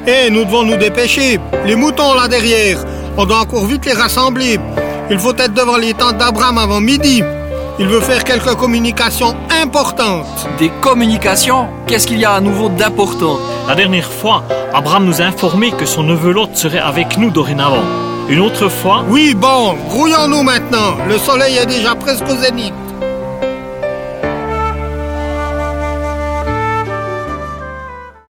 Nous devons nous dépêcher. Les moutons là derrière, on doit encore vite les rassembler. Il faut être devant les tentes d'Abraham avant midi. Il veut faire quelques communications importantes. Des communications? Qu'est-ce qu'il y a à nouveau d'important? La dernière fois, Abraham nous a informé que son neveu Lot serait avec nous dorénavant. Une autre fois... Oui, bon, grouillons-nous maintenant. Le soleil est déjà presque au zénith.